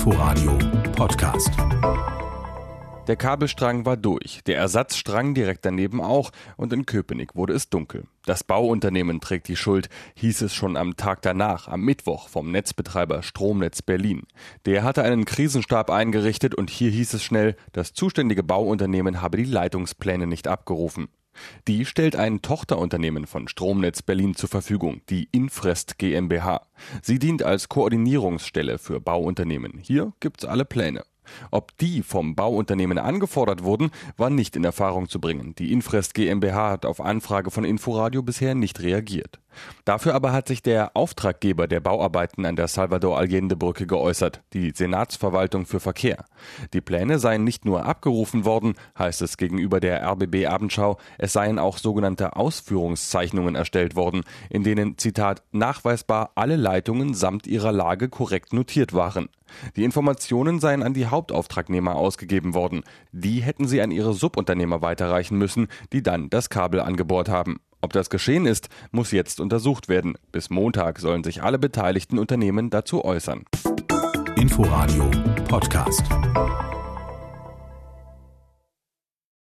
Inforadio Podcast. Der Kabelstrang war durch, der Ersatzstrang direkt daneben auch und in Köpenick wurde es dunkel. Das Bauunternehmen trägt die Schuld, hieß es schon am Tag danach, am Mittwoch vom Netzbetreiber Stromnetz Berlin. Der hatte einen Krisenstab eingerichtet und hier hieß es schnell, das zuständige Bauunternehmen habe die Leitungspläne nicht abgerufen. Die stellt ein Tochterunternehmen von Stromnetz Berlin zur Verfügung, die Infrest GmbH. Sie dient als Koordinierungsstelle für Bauunternehmen. Hier gibt's alle Pläne. Ob die vom Bauunternehmen angefordert wurden, war nicht in Erfahrung zu bringen. Die Infrest GmbH hat auf Anfrage von Inforadio bisher nicht reagiert. Dafür aber hat sich der Auftraggeber der Bauarbeiten an der Salvador-Allende-Brücke geäußert, die Senatsverwaltung für Verkehr. Die Pläne seien nicht nur abgerufen worden, heißt es gegenüber der RBB Abendschau, es seien auch sogenannte Ausführungszeichnungen erstellt worden, in denen, Zitat, nachweisbar alle Leitungen samt ihrer Lage korrekt notiert waren. Die Informationen seien an die Hauptauftragnehmer ausgegeben worden. Die hätten sie an ihre Subunternehmer weiterreichen müssen, die dann das Kabel angebohrt haben. Ob das geschehen ist, muss jetzt untersucht werden. Bis Montag sollen sich alle beteiligten Unternehmen dazu äußern. Inforadio Podcast.